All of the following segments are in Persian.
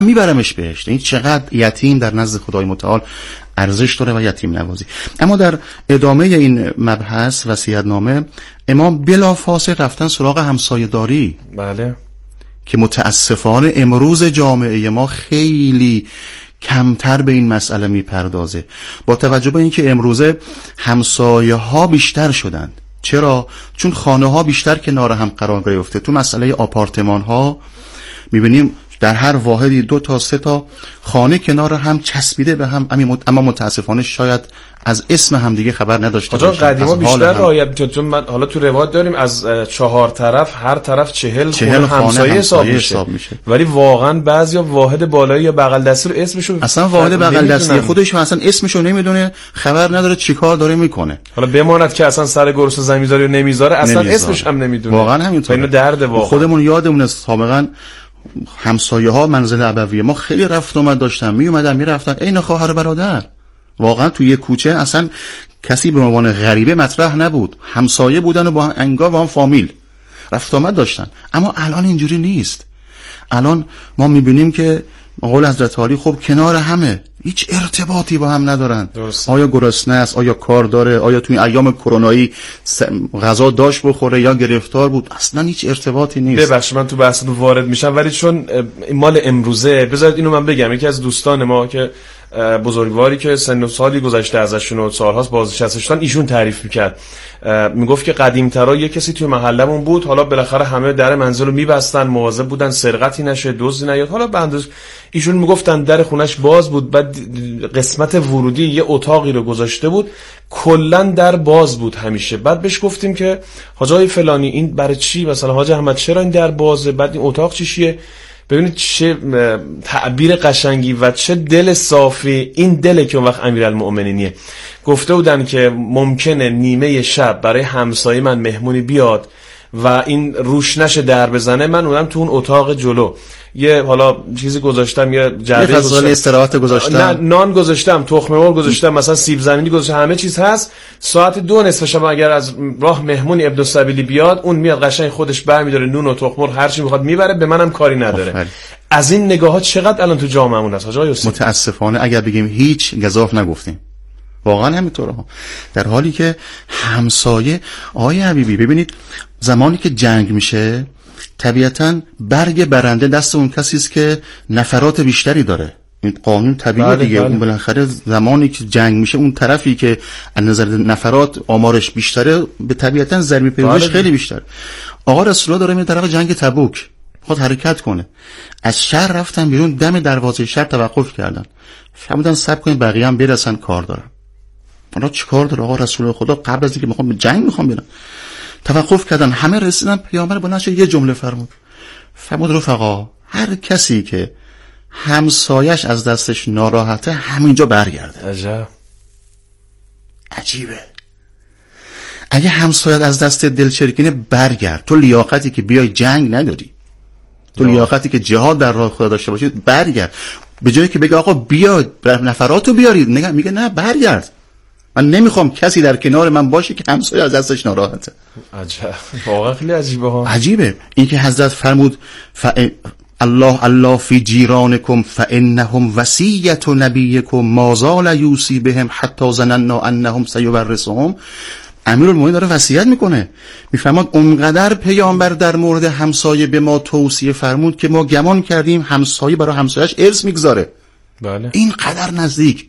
میبرمش بهشت. این چقدر یتیم در نزد خدای متعال ارزش داره و یتیم نوازی. اما در ادامه این مبحث وصیت‌نامه امام بلافاصله رفتن سراغ همسایه‌داری. بله. که متاسفانه امروز جامعه ما خیلی کمتر به این مسئله میپردازه، با توجه به اینکه امروزه همسایه ها بیشتر شدند. چرا؟ چون خانه ها بیشتر کنار هم قرار گرفته. تو مسئله آپارتمان ها میبینیم در هر واحدی 2 تا 3 تا خانه کنار هم چسبیده به هم، اما متاسفانه شاید از اسم هم دیگه خبر نداشته باشن. قدیما بیشتر رعایت، چون من حالا تو روایت داریم از 4 طرف هر طرف 40 همسایه حساب میشه. ولی واقعا بعضیا واحد بالایی یا بغل دستی رو اسمشو اصلا واحد بغل دستی خودش اصلا اسمشو نمیدونه، خبر نداره چیکار داره میکنه. حالا بماند که اصلا سر گرس زمیزاری رو نمیذاره، اصلا اسمش هم نمیدونه. واقعا همینطوره. اینو درد واقعا. خودمون یادمونه سابقا همسایه ها منزل ابویه ما خیلی رفت اومد داشتن، می اومدن میرفتن عین خواهر برادر. واقعا توی یک کوچه اصلا کسی به عنوان غریبه مطرح نبود، همسایه بودن و با انگار با هم فامیل رفت اومد داشتن. اما الان اینجوری نیست. الان ما میبینیم که قول حضرت علی خب کنار همه، هیچ ارتباطی با هم ندارن. آیا گرسنه است، آیا کار داره، آیا توی ایام کرونایی غذا داشت بخوره یا گرفتار بود، اصلا هیچ ارتباطی نیست. ببخشید من تو بحثتون وارد میشم، ولی چون مال امروزه بذارید اینو من بگم. یکی از دوستان ما که بزرگواری که سن و سالی گذشته ازشون و سالهاست بازنشسته، ایشون تعریف میکرد، میگفت که قدیم‌ترا یه کسی توی محلمون بود، حالا بالاخره همه در منزل رو میبستن، مواظب بودن سرقتی نشه، دزدی نیاد. حالا بندش ایشون میگفتن در خونش باز بود، بعد قسمت ورودی یه اتاقی رو گذاشته بود، کلا در باز بود همیشه. بعد بهش گفتیم که حاجی فلانی این برای چی، مثلا حاج احمد چرا این در بازه، بعد این اتاق چیه؟ ببینید چه تعبیر قشنگی و چه دل صافی. این دله که اون وقت امیرالمؤمنینیه. گفته بودن که ممکنه نیمه شب برای همسایه من مهمونی بیاد و این روش نشه در بزنه، من اونم تو اون اتاق جلو یه حالا چیزی گذاشتم، یه جعبه گذاشتم، استراحت گذاشتم، نان گذاشتم، تخم مرغ گذاشتم، مثلا سیب زمینی گذاشتم، همه چیز هست. ساعت 2 نصف شب اگر از راه مهمونی ابن السبیلی بیاد، اون میاد قشنگ خودش برمی‌داره نون و تخم مرغ هر چی میخواد میبره، به منم کاری نداره. از این نگاه‌ها چقدر الان تو جامعهمون هست حاجی حسین. متاسفانه اگر بگیم هیچ گزاف نگفتیم، واقعا همینطوره ها. در حالی که همسایه آقای حبیبی ببینید زمانی که جنگ میشه طبیعتاً برگ برنده دست اون کسی است که نفرات بیشتری داره. این قانون طبیعی دیگه. اون بالاخره زمانی که جنگ میشه اون طرفی که از نظر نفرات آمارش بیشتره به طبیعتاً ضربه پیوندش خیلی بیشتر. آقا رسول الله داره میره طرف جنگ تبوک، خود حرکت کنه، از شهر رفتن بیرون، دم دروازه شهر توقف کردن، فرمودن صبر کنین بقیه هم برسن کار دارن. حالا چیکار داره آقا رسول خدا؟ قبل از اینکه میخوام به جنگ میخوام برن توقف کردن، همه رسیدن. پیامبر بلند شد یه جمله فرمود رفقا هر کسی که همسایش از دستش ناراحته همینجا برگرده. عجیبه. اگه همسایت از دست دلچرکینه برگرد. تو لیاقتی که بیای جنگ نداری، تو لیاقتی که جهاد در راه خدا داشته باشی برگرد. به جایی که بگه آقا بیا نفراتو بیارید، میگه نه برگرد، من نمیخوام کسی در کنار من باشه که همسایه از دستش ناراحته. عجب، واقعا خیلی عجیبه ها. عجیبه این که حضرت فرمود الله فی جیرانکم فانهم وصیت نبیکم ما زال یوصی بهم حتی ظننا انهم سیورثهم. امیرالمومنین داره وصیت میکنه، میفرماد اونقدر پیامبر در مورد همسایه به ما توصیه فرمود که ما گمان کردیم همسایه برای همسایه‌اش ارث میگذاره. بله. این قدر نزدیک.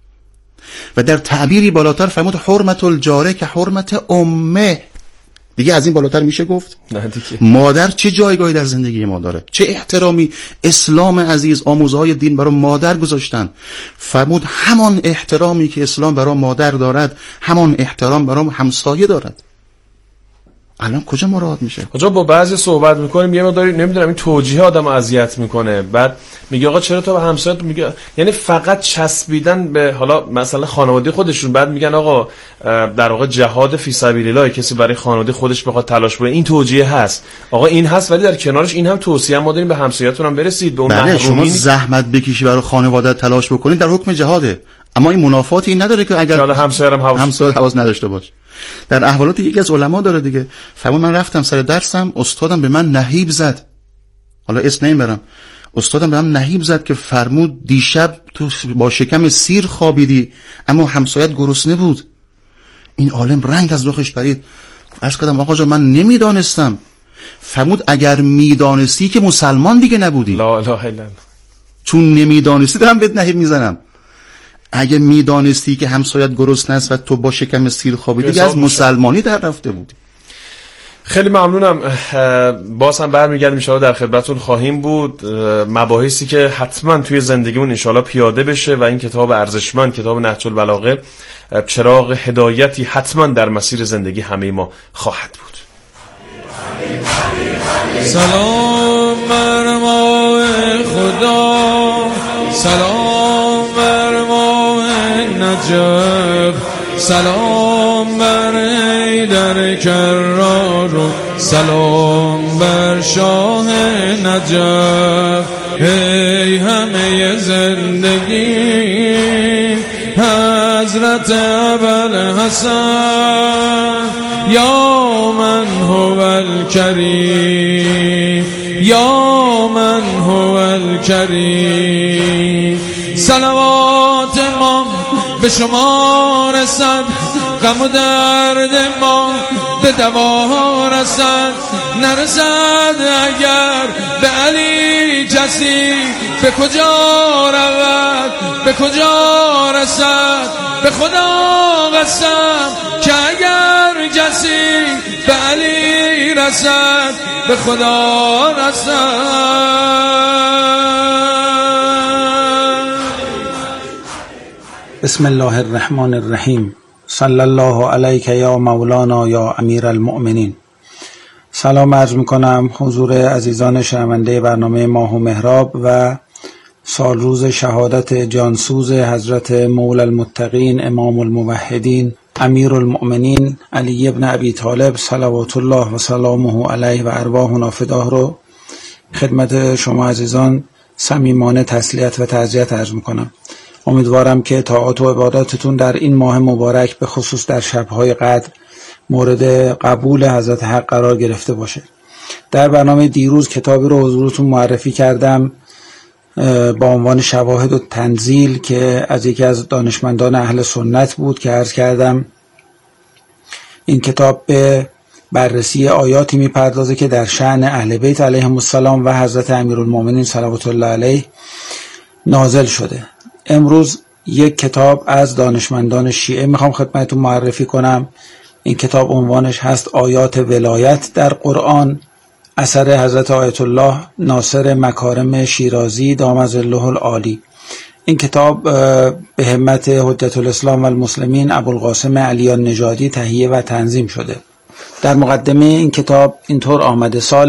و در تعبیری بالاتر فرمود حرمت الجاره که حرمت امه. دیگه از این بالاتر میشه گفت؟ نه دیگه. مادر چه جایگاهی در زندگی ما داره، چه احترامی اسلام عزیز آموزهای دین برای مادر گذاشتن. فرمود همان احترامی که اسلام برای مادر دارد همان احترام برای همسایه دارد. الان کجا مراعات میشه؟ کجا با بعضی صحبت میکنیم یه مقداری نمیدونم این توجیه آدمو اذیت میکنه، بعد میگه آقا چرا تو به همسایت میگه، یعنی فقط چسبیدن به حالا مثلا خانواده خودشون. بعد میگن آقا در واقع جهاد فی سبیل الله، کسی برای خانواده خودش بخواد تلاش کنه، این توجیه هست. آقا این هست، ولی در کنارش این هم توصیه ما داریم به همسایه‌تون هم برسید، به اون محرومین. شما زحمت بکشی برای خانواده تلاش بکنید در حکم جهاده، اما این منافاتی نداره که اگر همسایه حواس نداشته باشه. در احوالات یکی از علما داره دیگه، فرمود من رفتم سر درسم، استادم به من نهیب زد، حالا اسم نمیبرم، استادم به هم نهیب زد که فرمود دیشب تو با شکم سیر خوابیدی اما همسایت گرسنه بود. این عالم رنگ از رخش پرید. عرض کردم آقا جان من نمیدانستم. فرمود اگر میدانستی که مسلمان دیگه نبودی. لا اله الا الله. چون نمیدانستی دارم بهت نهیب میزنم. اگه میدانستی که همسایت گرسنه است و تو با شکم سیر خوابیدی دیگه از مسلمانی در رفته بودی. خیلی ممنونم. باز هم برمیگردیم ان شاءالله در خدمتتون خواهیم بود. مباحثی که حتما توی زندگیمون ان شاءالله پیاده بشه و این کتاب ارزشمند، کتاب نهج البلاغه، چراغ هدایتی حتما در مسیر زندگی همه ما خواهد بود. سلام بر ماه خدا، سلام بر ماه نجف، سلام بر ایدر کرار و سلام بر شاه نجف. ای همه زندگی حضرت ابوالحسن، یا من هو الکریم، یا من هو الکریم. صلوات ما به شما رسد، غم و درد ما به دوا رسد. نرسد اگر به علی کسی، به کجا رود به کجا رسد. به خدا قسم که اگر کسی به علی رسد، به خدا رسد. بسم الله الرحمن الرحیم. صلی الله علیک یا مولانا یا امیر المؤمنین. سلام عرض میکنم حضور عزیزان شنونده برنامه ماه و محراب و سال روز شهادت جانسوز حضرت مولا المتقین امام الموحدین امیر المؤمنین علی ابن ابی طالب صلوات الله و سلامه علیه و ارواحنا فداه رو خدمت شما عزیزان صمیمانه تسلیت و تعزیت عرض میکنم. امیدوارم که طاعات و عباداتتون در این ماه مبارک به خصوص در شب‌های قدر مورد قبول حضرت حق قرار گرفته باشه. در برنامه دیروز کتابی رو حضورتون معرفی کردم با عنوان شواهد و تنزیل که از یکی از دانشمندان اهل سنت بود که عرض کردم این کتاب به بررسی آیاتی میپردازه که در شأن اهل بیت علیهم السلام و حضرت امیرالمومنین صلوات الله علیه نازل شده. امروز یک کتاب از دانشمندان شیعه میخوام خدمتتون معرفی کنم. این کتاب عنوانش هست آیات ولایت در قرآن، اثر حضرت آیت الله ناصر مکارم شیرازی دام ظله العالی. این کتاب به همت حجت الاسلام و المسلمین ابوالقاسم علی النژادی تهیه و تنظیم شده. در مقدمه این کتاب اینطور آمده: سال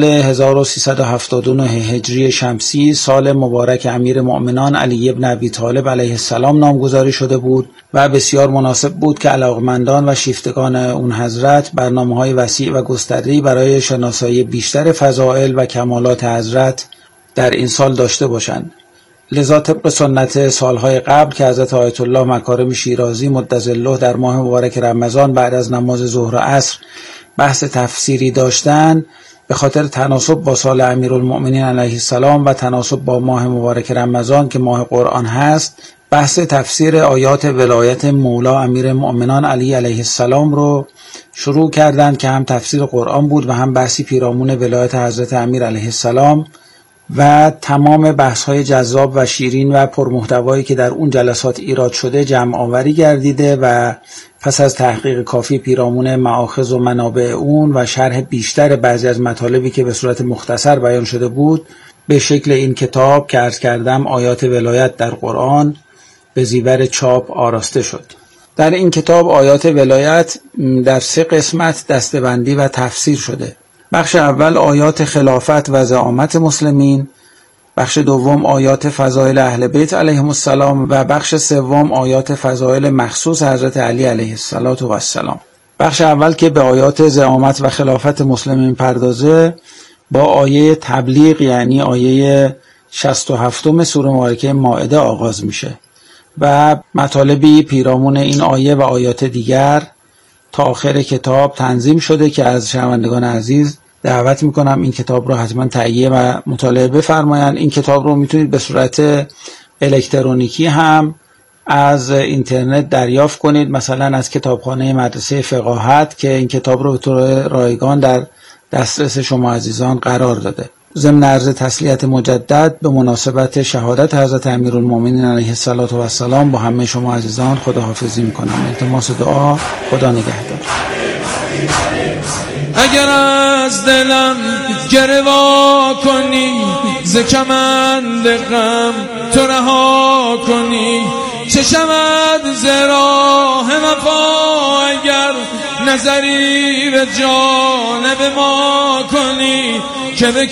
1379 هجری شمسی سال مبارک امیر مؤمنان علی ابن ابی طالب علیه السلام نامگذاری شده بود و بسیار مناسب بود که علاقمندان و شیفتگان اون حضرت برنامه‌های وسیع و گسترده‌ای برای شناسایی بیشتر فضائل و کمالات حضرت در این سال داشته باشند. لذا طبق سنت سالهای قبل که حضرت آیت الله مکارم شیرازی مدظله در ماه مبارک رمضان بعد از نماز ظهر و عصر بحث تفسیری داشتن، به خاطر تناسب با سال امیرالمؤمنین علیه السلام و تناسب با ماه مبارک رمضان که ماه قرآن هست، بحث تفسیر آیات ولایت مولا امیر مؤمنان علی علیه السلام رو شروع کردند که هم تفسیر قرآن بود و هم بحثی پیرامون ولایت حضرت امیر علیه السلام و تمام بحث‌های جذاب و شیرین و پرمحتوایی که در اون جلسات ایراد شده جمع آوری گردیده و پس از تحقیق کافی پیرامون مآخذ و منابع اون و شرح بیشتر بعضی از مطالبی که به صورت مختصر بیان شده بود، به شکل این کتاب که عرض کردم آیات ولایت در قرآن به زیور چاپ آراسته شد. در این کتاب آیات ولایت در 3 قسمت دسته‌بندی و تفسیر شده. بخش اول آیات خلافت و زعامت مسلمین، بخش دوم آیات فضائل اهل بیت علیهم السلام و بخش سوم آیات فضائل مخصوص حضرت علی علیه السلام. بخش اول که به آیات زعامت و خلافت مسلمین پردازه با آیه تبلیغ یعنی آیه 67 سوره مبارکه مائده آغاز میشه و مطالبی پیرامون این آیه و آیات دیگر تا آخر کتاب تنظیم شده که از شنوندگان عزیز دعوت میکنم این کتاب رو حتما تهیه و مطالعه بفرمایند. این کتاب رو میتونید به صورت الکترونیکی هم از اینترنت دریافت کنید، مثلا از کتابخانه مدرسه فقاهت که این کتاب رو به طور رایگان در دسترس شما عزیزان قرار داده. ضمن عرض تسلیت مجدد به مناسبت شهادت حضرت امیرالمومنین علیه السلام با همه شما عزیزان خداحافظی میکنم. التماس دعا، خدا نگهدار. اگر از دلم گروا کنی، ز کمند غم تو رها کنی، چه شود ز راه وفا اگر نظری به جانب ما کنی، که به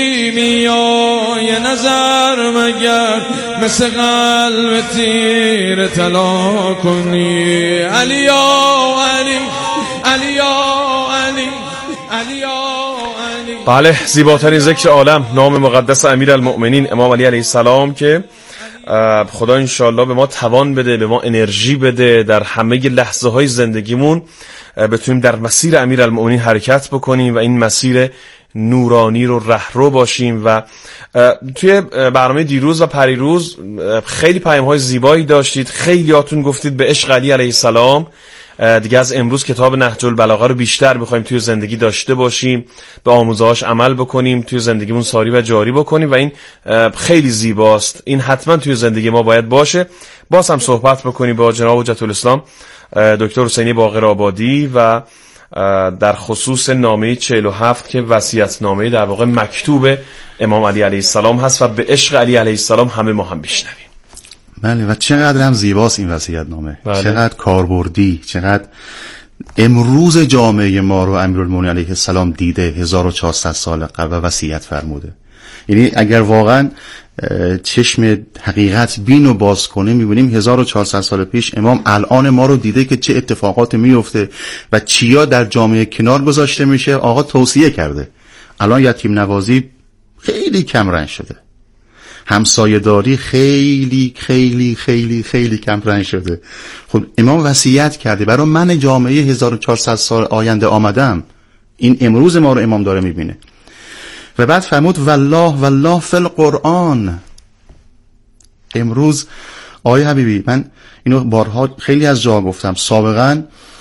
کیمیای نظر مگر مثل قلب تیر طلا کنی. علی یا علی، علی یا علی، علی یا علی. بله، زیباترین ذکر عالم، نام مقدس امیرالمؤمنین امام علی علیه السلام که خدا انشالله به ما توان بده، به ما انرژی بده در همه لحظه های زندگیمون بتونیم در مسیر امیرالمؤمنین حرکت بکنیم و این مسیر نورانی رو رهرو باشیم. و توی برنامه دیروز و پریروز خیلی پیام‌های زیبایی داشتید، خیلیاتون گفتید به عشق علی علیه السلام دیگه از امروز کتاب نهج البلاغه رو بیشتر بخوایم توی زندگی داشته باشیم، به آموزهاش عمل بکنیم، توی زندگیمون ساری و جاری بکنیم و این خیلی زیباست. این حتما توی زندگی ما باید باشه. باز هم صحبت بکنیم با جناب حجت الاسلام دکتر حسینی باقرآبادی و در خصوص نامه 47 که وصیت‌نامه در واقع مکتوب امام علی علیه السلام هست و به عشق علی علیه السلام همه ما هم بشنویم. بله، و چقدر هم زیباست این وصیت‌نامه. بله. چقدر کاربردی، چقدر امروز جامعه ما رو امیرالمومنین علیه السلام دیده 1400 سال قبل و وصیت فرموده. یعنی اگر واقعا چشم حقیقت بین رو باز کنه میبینیم 1400 سال پیش امام الان ما رو دیده که چه اتفاقات میفته و چیا در جامعه کنار گذاشته میشه. آقا توصیه کرده الان یتیم نوازی خیلی کم رنج شده، همسایه‌داری خیلی خیلی خیلی خیلی کم رنج شده. خب امام وصیت کرده برای من جامعه 1400 سال آینده آمدم. این امروز ما رو امام داره میبینه و بعد فرمود والله والله فی القرآن. امروز آقای حبیبی من اینو بارها خیلی از جا گفتم، سابقا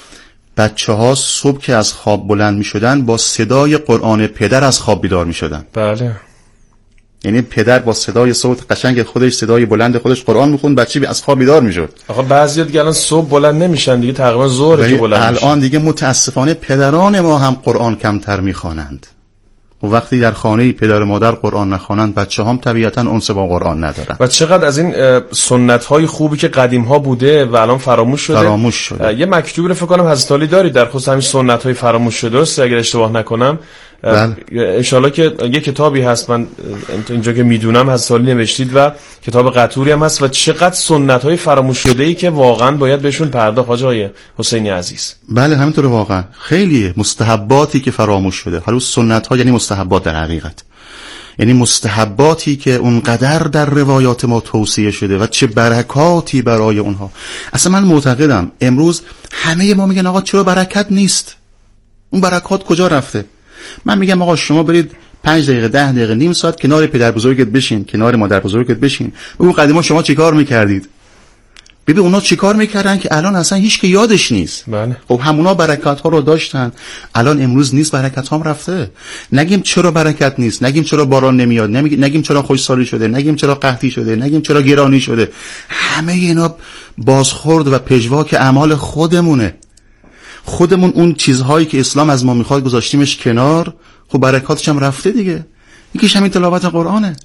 بچه ها صبح که از خواب بلند می شدن با صدای قرآن پدر از خواب بیدار می شدن. بله، یعنی پدر با صدای صوت قشنگ خودش، صدای بلند خودش قرآن میخوند، بچه از خواب بیدار میشد. آخه بعضیا دیگه الان صبح بلند نمیشن دیگه، تقریبا ظهر که بلند میشن. الان دیگه متاسفانه پدران ما هم قرآن کمتر میخوانند و وقتی در خانه پدر و مادر قرآن نخوانند بچه هم طبیعتا انس با قرآن ندارن. و چقدر از این سنت های خوبی که قدیم ها بوده و الان فراموش شده. یه مکتوب رو فکر کنم حضرت علی دارید در خصوص همین سنت های فراموش شده است اگر اشتباه نکنم. انشالله که یه کتابی هست، من اینجا که میدونم حضرت علی نوشتید و کتاب قطوری هم هست و چقدر سنت های فراموش شده ای که واقعا باید بهشون پرداخت. حاجی حسینی عزیز بله همینطوره، واقعا خیلی مستحباتی که فراموش شده. حالا سنت ها یعنی مستحبات در حقیقت، یعنی مستحباتی که اونقدر در روایات ما توصیه شده و چه برکاتی برای اونها. اصلا من معتقدم امروز همه ما میگن آقا چرا برکت نیست، اون برکات کجا رفته؟ من میگم آقا شما برید 5 دقیقه 10 دقیقه نیم ساعت کنار پدر بزرگت بشین، کنار مادر بزرگت بشین، بگو قدیما شما چیکار میکردید، ببین اونا چیکار میکردن که الان اصلا هیچ که یادش نیست. بله. خب همونا برکات ها رو داشتن، الان امروز نیست، برکت هم رفته. نگیم چرا برکت نیست، نگیم چرا باران نمیاد، نگیم چرا خشکسالی شده، نگیم چرا قحطی شده، نگیم چرا گرانی شده. همه اینا بازخورد و پژواک اعمال خودمونه. خودمون اون چیزهایی که اسلام از ما میخواد گذاشتیمش کنار، خب برکاتش هم رفته دیگه. یکیش همین تلاوت قرآنه.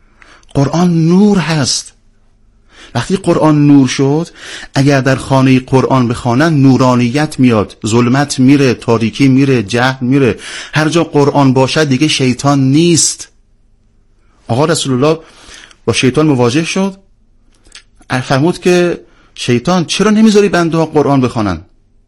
قرآن نور هست. وقتی قرآن نور شد، اگر در خانه قرآن بخوانن نورانیت میاد، ظلمت میره، تاریکی میره، جهل میره. هر جا قرآن باشد دیگه شیطان نیست. آقا رسول الله با شیطان مواجه شد، فرمود که شیطان چرا نمیذاری بنده ها قرآن بخوانن؟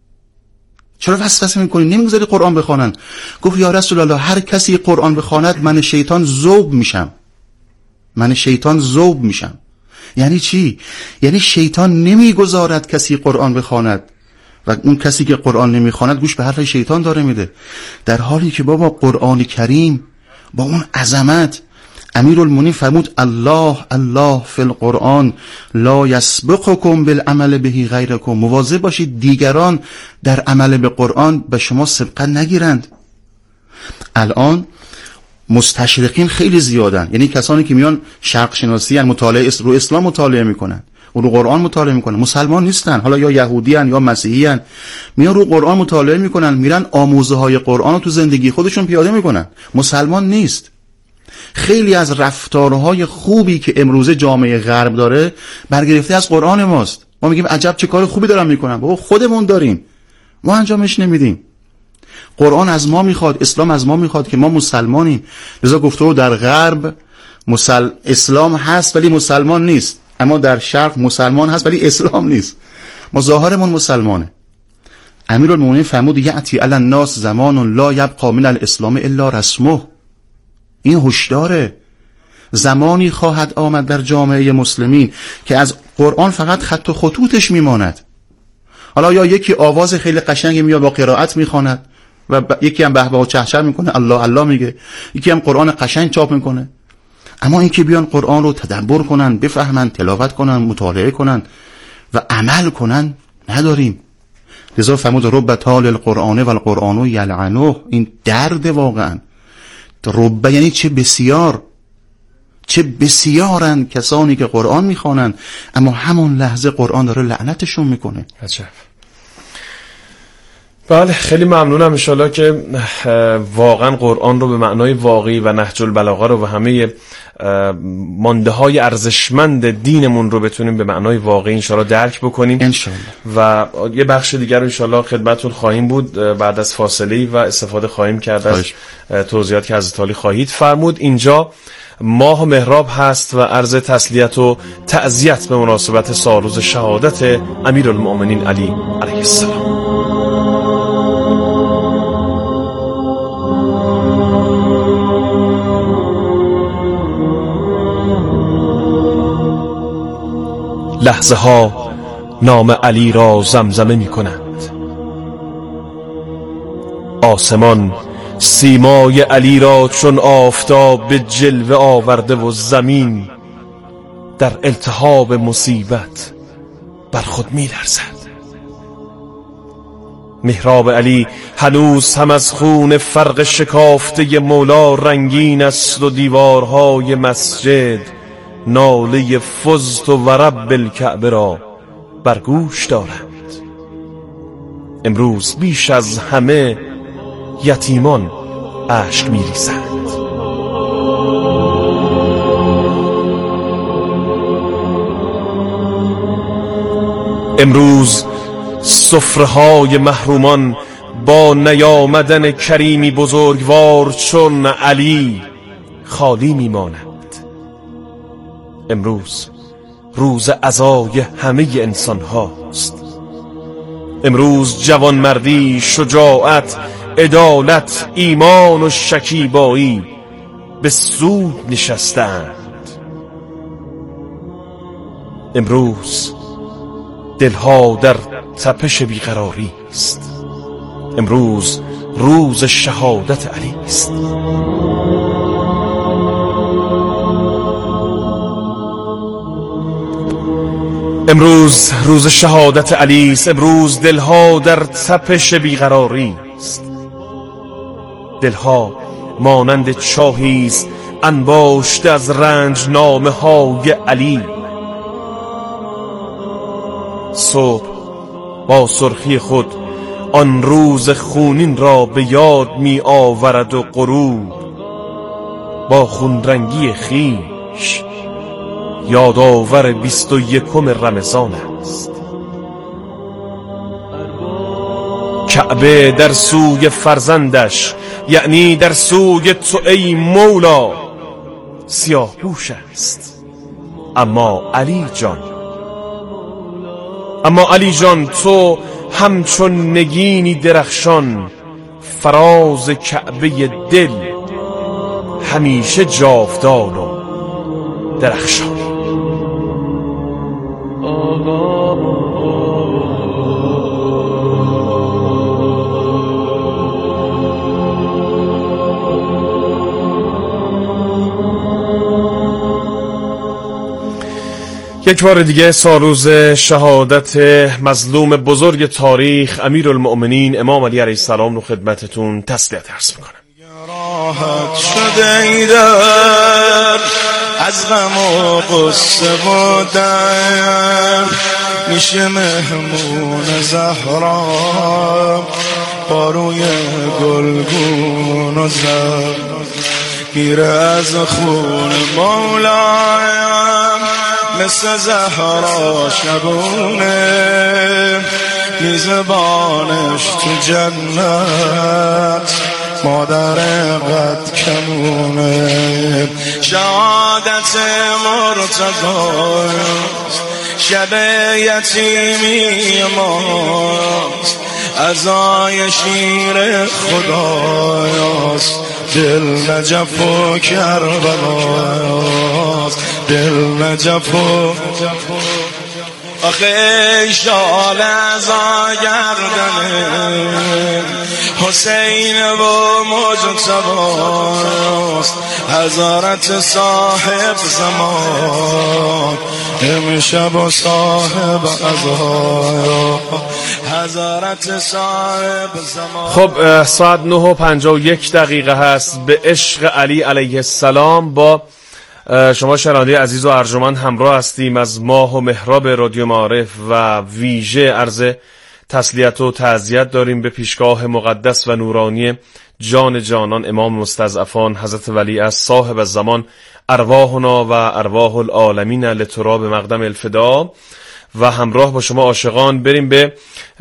چرا وسوسه میکنی نمیذاری قرآن بخوانن؟ گفت یا رسول الله هر کسی قرآن بخواند من شیطان ذوب میشم. من شیطان ذوب میشم. یعنی چی؟ یعنی شیطان نمیگذارد کسی قرآن بخواند و اون کسی که قرآن نمیخواند گوش به حرف شیطان داره میده، در حالی که بابا قرآن کریم با اون عظمت، امیرالمومنین فرمود الله الله فی القرآن لا یسبقکم بالعمل به غیرکم، مواظب باشید دیگران در عمل به قرآن به شما سبقت نگیرند. الان مستشرقین خیلی زیادن، یعنی کسانی که میان شرق شناسی ان، مطالعه رو اسلام مطالعه میکنن، رو قرآن مطالعه میکنن، مسلمان نیستن، حالا یا یهودی ان یا مسیحی ان، میان رو قرآن مطالعه میکنن، میرن آموزه های قرآن رو تو زندگی خودشون پیاده میکنن، مسلمان نیست. خیلی از رفتارهای خوبی که امروزه جامعه غرب داره برگرفته از قرآن ماست. ما میگیم عجب چه کار خوبی دارن میکنن، بابا خودمون داریم، ما انجامش نمیدیم. قرآن از ما میخواد، اسلام از ما میخواد که ما مسلمانیم. لذا گفته در غرب اسلام هست ولی مسلمان نیست، اما در شرق مسلمان هست ولی اسلام نیست. ما ظاهرمون مسلمانه. امیرالمومنین فرمود یأتی علی الناس زمان لا یبقى من الاسلام الا رسمه. این هشداره. زمانی خواهد آمد در جامعه مسلمین که از قرآن فقط خط و خطوطش میماند. حالا یا یکی آواز خیلی قشنگی میاد با قرائت میخواند و یکی هم بهبه و چهچه میکنه، الله الله میگه، یکی هم قرآن قشنگ چاپ میکنه، اما این که بیان قرآن رو تدبر کنن، بفهمن، تلاوت کنن، مطالعه کنن و عمل کنن نداریم. لذا فرمود رب تال القرآن و القرآن یلعنه. این درد واقعا. رب یعنی چه بسیار، چه بسیارن کسانی که قرآن میخوانن اما همون لحظه قرآن داره لعنتشون میکنه. عجب. بله، خیلی ممنونم. انشالله که واقعا قرآن رو به معنای واقعی و نهج البلاغه رو و همه مانده های ارزشمند دینمون رو بتونیم به معنای واقعی انشالله درک بکنیم انشالله. و یه بخش دیگر رو انشالله خدمتتون خواهیم بود بعد از فاصله و استفاده خواهیم کرد از توضیحات که حضرت عالی خواهید فرمود. اینجا ماه مهراب هست و عرض تسلیت و تعزیت به مناسبت سالروز شهادت امیرالمؤمنین علی علیه السلام. لحظه ها نام علی را زمزمه می کنند، آسمان سیمای علی را چون آفتاب به جلوه آورده و زمین در التهاب مصیبت بر خود می لرزد. محراب علی هنوز هم از خون فرق شکافته مولا رنگین است و دیوارهای مسجد ناله فزت و رب الکعبه را بر گوش دارند. امروز بیش از همه یتیمان اشک می‌ریزند. امروز سفره‌های محرومان با نیامدن کریمی بزرگوار چون علی خالی می‌مانند. امروز روز عزای همه انسان هاست. امروز جوانمردی، شجاعت، عدالت، ایمان و شکیبایی به سود نشستند. امروز دلها در تپش بیقراری است. امروز روز شهادت علی است. امروز روز شهادت علی است. امروز دلها در تپش بیقراری است. دلها مانند چاهی است انباشته از رنج نامه های علی. صبح با سرخی خود آن روز خونین را به یاد می آورد و غروب با خونرنگی خویش یادآور 21 رمضان است. کعبه در سوی فرزندش، یعنی در سوی تو ای مولا، سیاه پوش است. اما علی جان تو همچون نگینی درخشان فراز کعبه دل همیشه جاودان و درخشان. یک بار دیگه سالروز شهادت مظلوم بزرگ تاریخ امیرالمؤمنین امام علی علیه السلام رو خدمتتون تسلیت عرض میکنم. راحت شده ایدر از غم و قصه و در میشه مهمون زهرا با روی گلگون و زر میره از خون مولایم مثل زهرا شبونه میزبانش تو جنت مادر قد کمونه شهادت مرتضاست شب یتیمی ماست عزای شیر خدایاست دل نجف و کربلاست دل نجف و آخه شال ازا گردنه حسین و مجتباست حضرت صاحب زمان امشب و صاحب عزا حضرت صاحب زمان. خب ساعت 9:51 هست. به عشق علی علیه السلام با شما شنونده عزیز و ارجمند همراه هستیم. از ماه و مهراب رادیو معارف و ویژه عرض تسلیت و تعزیت داریم به پیشگاه مقدس و نورانی جان جانان امام مستضعفان حضرت ولی از صاحب الزمان ارواحنا و ارواح العالمین لتراب مقدم الفدا. و همراه با شما عاشقان بریم به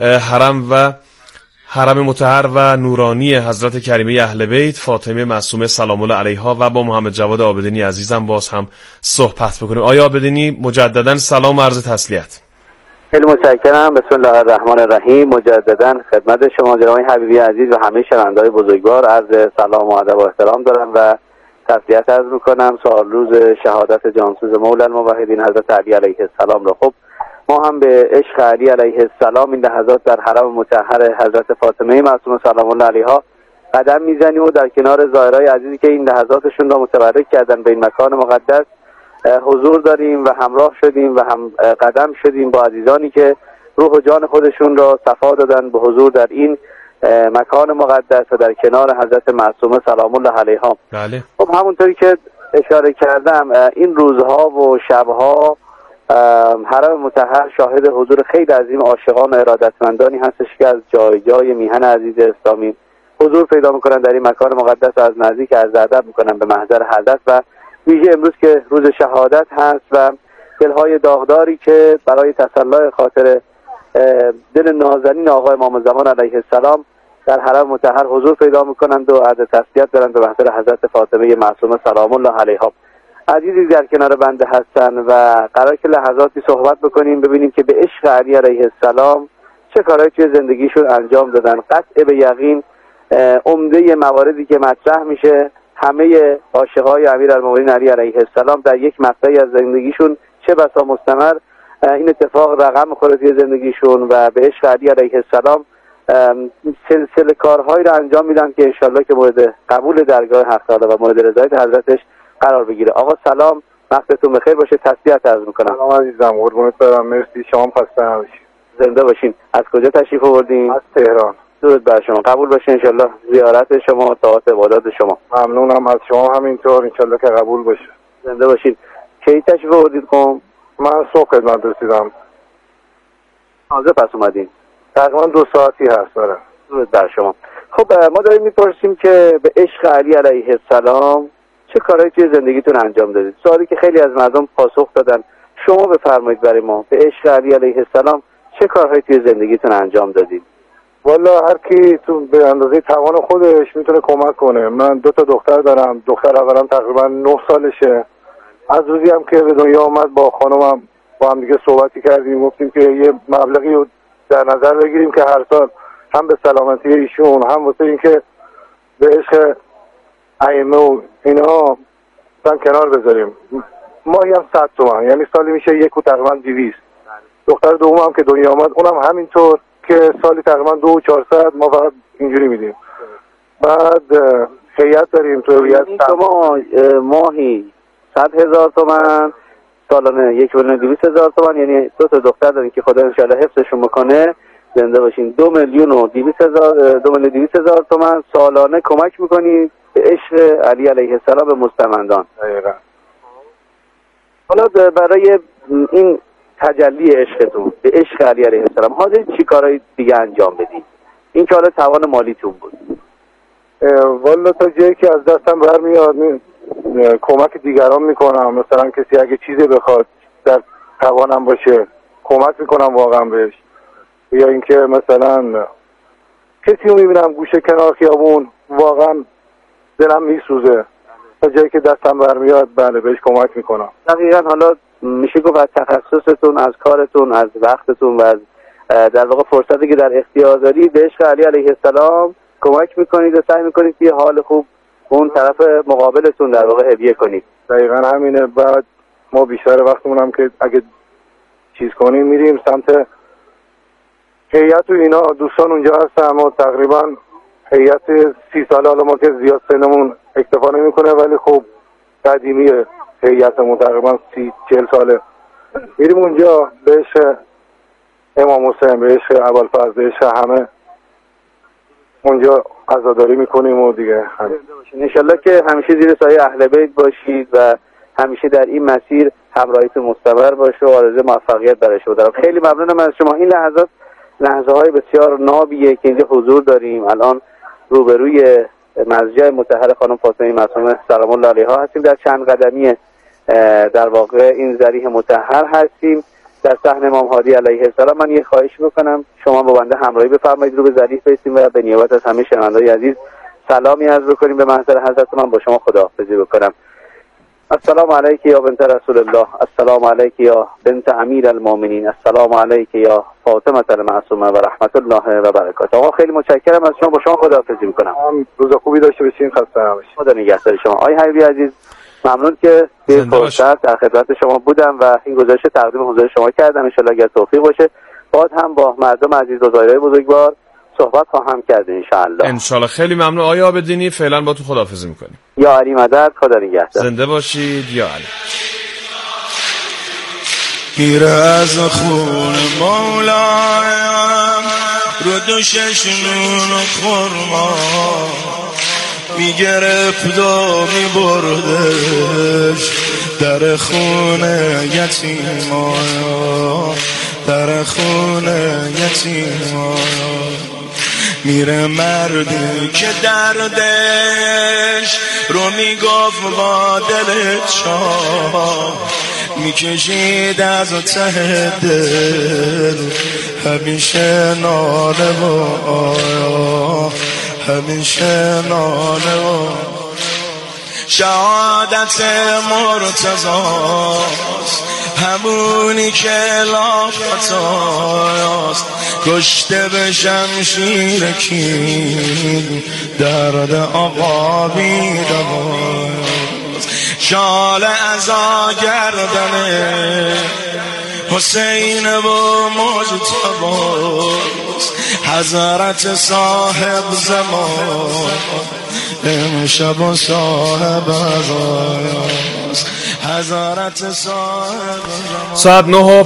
حرم مطهر و نورانی حضرت کریمه اهل بیت فاطمه معصومه سلام الله علیها و با محمد جواد عابدینی عزیزم باز هم صحبت بکنیم. آیا عابدینی مجددا سلام و عرض تسلیت. خیلی متشکرم. بسم الله الرحمن الرحیم. مجددا خدمت شما جناب حبیبی عزیز و همه شنونده‌های بزرگوار عرض سلام و ادب و احترام دارم و تسلیت عرض می‌کنم سالروز شهادت جانسوز مولا الموحدین حضرت علی علیه السلام را. خب ما هم به عشق علی علیه السلام این لحظات در حرم مطهر حضرت فاطمه معصومه سلام الله علیها قدم میزنیم و در کنار زائرای عزیزی که این لحظاتشون را متبرک کردن به این مکان مقدس حضور داریم و همراه شدیم و هم قدم شدیم با عزیزانی که روح و جان خودشون را صفا دادن به حضور در این مکان مقدس و در کنار حضرت معصومه سلام الله علیها. بله. خب همونطوری که اشاره کردم این روزها و شبها حرم مطهر شاهد حضور خیلی عظیم عاشقان و ارادتمندانی هستش که از جای جای میهن عزیز اسلامی حضور پیدا میکنن در این مکان مقدس و از نزدیک عرض ادب میکنن به محضر حضرت و ویژه امروز که روز شهادت هست و دلهای داغداری که برای تسلی خاطر دل نازنین آقا امام زمان علیه السلام در حرم مطهر حضور پیدا میکنند و عرض تسلیت دارند به محضر حضرت فاطمه معصومه سلام الله علیها. عزیزی در کنار بنده هستن و قرار که لحظاتی صحبت بکنیم ببینیم که به عشق علی علیه السلام چه کارهایی توی زندگیشون انجام دادن. قطع به یقین عمده مواردی که مطرح میشه همه عاشقای امیرالمومنین علی علیه السلام در یک مقطعی از زندگیشون چه بسا مستمر این اتفاق رقم می‌خوره توی زندگیشون و به عشق علی علیه السلام سلسله کارهایی رو انجام میدن که انشالله که مورد قبول درگاه حق تعالی و مورد رضایت حضرتش قرار بگیره. آقا سلام، وقتتون بخیر باشه. تسلیت عرض میکنم. سلام عزیزم، قربونت برم. مرسی، شما خسته نباشید. زنده باشین. از کجا تشریف آوردین؟ از تهران. درود بر شما. قبول باشه انشالله زیارت شما، طاعت عبادات شما. ممنونم از شما همینطور، انشالله که قبول باشه. زنده باشین. کی تشریف آوردید قم؟ من صبح خدمت رسیدم. تازه پس اومدین؟ تقریبا 2 ساعتی هست داره. درود بر شما. خب ما داریم میپرسیم که به عشق علی علیه السلام چه کارهایی توی زندگیتون انجام دادید؟ سوالی که خیلی از مردم پاسخ دادن. شما بفرمایید برای ما به عشق علی علیه السلام چه کارهایی توی زندگیتون انجام دادید؟ والا هر کی تو به اندازه توان خودش میتونه کمک کنه. من 2 تا دختر دارم. دختر اولم تقریبا 9 سالشه. از روزی هم که به دنیا آمد با خانمم با هم دیگه صحبتی کردیم، گفتیم که یه مبلغی رو در نظر بگیریم که هر سال هم به سلامتی ایشون هم واسه اینکه به عشق ائمه و اینا کنار بذاریم. ماهی هم 100 تومن، یعنی سالی میشه یک و تقریبا 200. دختر دومم که دنیا آمد اونم همینطور که سالی تقریبا 2,400 ما فقط اینجوری میدیم. بعد هیئت داریم تو هیئت شما ماهی 100,000 تومن سالانه 1,200,000 تومان، یعنی 2 تا دختر دارین که خدا انشالله حفظشون بکنه، زنده باشین. 2,200,000 تومان سالانه کمک میکنید به عشق علی علیه السلام به مستمندان. حالا برای این تجلی عشقتون به عشق علی علیه السلام حاضر چی کارهای دیگه انجام بدید؟ این که حالا توان مالیتون بود. والا تا جایی که از دستم برمیاد کمک دیگران میکنم. مثلا کسی اگه چیزی بخواد در توانم باشه کمک میکنم واقعا بهش. یا اینکه مثلا کسی رو میبینم گوشه کنار خیابون واقعا دلم میسوزه، تا جایی که دستم برمیاد بله بهش کمک میکنم. دقیقا. حالا میشه گفت از تخصصتون، از کارتون، از وقتتون و از در واقع فرصتی که در اختیار دارید به عشق علی علیه السلام کمک میکنید و سعی میکنید که حال خوب اون طرف مقابلتون در واقع هدیه کنید. دقیقا همینه. بعد ما بیشتر وقتمون هم که اگه چیز کنیم میریم سمت هیئت و اینا، دوستان اونجا هستن. ما تقریبا هیئت 30 ساله، حالا ما که زیاد سنمون اکتفا نمیکنه ولی خب قدیمیه هیئتمون، تقریبا 30-40 ساله. میریم اونجا به عشق امام حسین، به عشق ابوالفضل، به عشق همه اونجا عزاداری میکنیم و دیگه انشالله که همیشه زیر سایه اهل بیت باشید و همیشه در این مسیر همراهیتون مستمر باشه و آرزوی موفقیت برای شما دارم. خیلی ممنونم از شما. این لحظه های بسیار نابیه که اینجا حضور داریم. الان روبروی مسجد مطهر خانم فاطمه معصومه سلام الله علیها هستیم، در چند قدمی در واقع این ذریح مطهر هستیم در صحن امام هادی علیه السلام. من یه خواهش میکنم شما با بنده همراهی بفرمایید، رو به ذریح بیستیم و به نیابت از همه شنوندگان عزیز سلامی عرض بکنیم به محضر حضرت. من با شما خداحافظی بکنم. السلام علیک یا بنت رسول الله، السلام علیک یا بنت امیر المؤمنین، السلام علیک یا فاطمه المعصومه و رحمت الله و برکاته. آقا خیلی متشکرم از شما، با شما خداحافظی میکنم. روز خوبی داشته باشین، خسته نباشید. خدا نگهدار شما. آقای حبیبی عزیز ممنون که به فرصت در خدمت شما بودم و این گزارش تقدیم حضور شما کردم. ان شاءالله اگر توفیق باشه بعد هم با مردم عزیز و زایرای بزرگوار صحبت خواهم کرد ان شاءالله. ان شاءالله. خیلی ممنون آقای عابدینی. فعلا با تو خداحافظی میکنیم. یا علی مدد. خدا نگهدار. زنده باشید یا علی. میره از خون مولایم رو دوشش نون خورما میگرفت و میبردش در خونه یتیما، در خونه یتیما. میره مردی که دردش رو میگفت با دل چاه، میکشید از ته دل همیشه ناله و آیا، همیشه ناله و شهادت مرتضاست، همونی که لافتاست، کشته به شمشیر کین درد آقا بیدواست. شال ازا گردنه حسین و مجتباست، حضرت صاحب زمان امشب و صاحب ازایاست، حضرت صاحب زمان. ساعت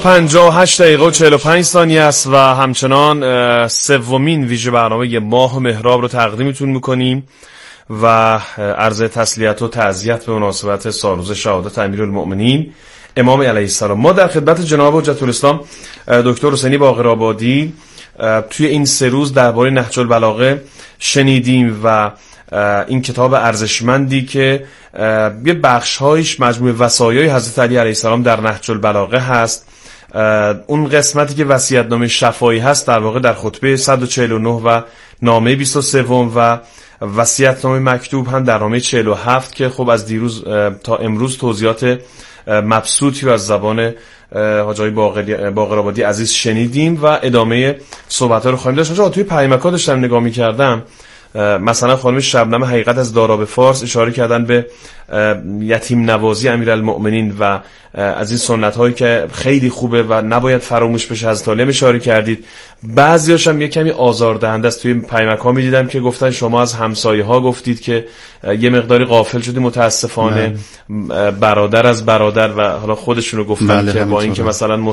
9:58 است و همچنان سومین ویژه برنامه ماه مهراب رو تقدیمتون میکنیم و عرض تسلیت و تعزیت به مناسبت سالروز شهادت امیرالمؤمنین امام علیه السلام. ما در خدمت جناب حجت الاسلام دکتر حسینی باقرآبادی توی این 3 روز درباره نهج البلاغه شنیدیم و این کتاب ارزشمندی که یه بخش‌هایش مجموعه وصایای حضرت علی علیه السلام در نهج البلاغه هست. اون قسمتی که وصیت‌نامه شفاهی هست در واقع در خطبه 149 و نامه 23 و وصیت‌نامه مکتوب هم در نامه 47 که خب از دیروز تا امروز توضیحات مبسوطی رو از زبان حاج آقای باقرآبادی عزیز شنیدیم و ادامه صحبت‌ها رو خواهیم داشت. توی پیامک‌ها داشتم نگاه می‌کردم مثلا خانم شبنم حقیقت از داراب فارس اشاره کردن به یتیم نوازی امیرالمؤمنین و از این سنت هایی که خیلی خوبه و نباید فراموش بشه، از طالب اشاره کردید. بعضیاش هم یه کمی آزاردهنده است. توی پیامک ها می‌دیدم که گفتن شما از همسایه ها گفتید که یه مقداری غافل شدی متاسفانه. برادر از برادر و حالا خودشونو گفتن که با اینکه مثلا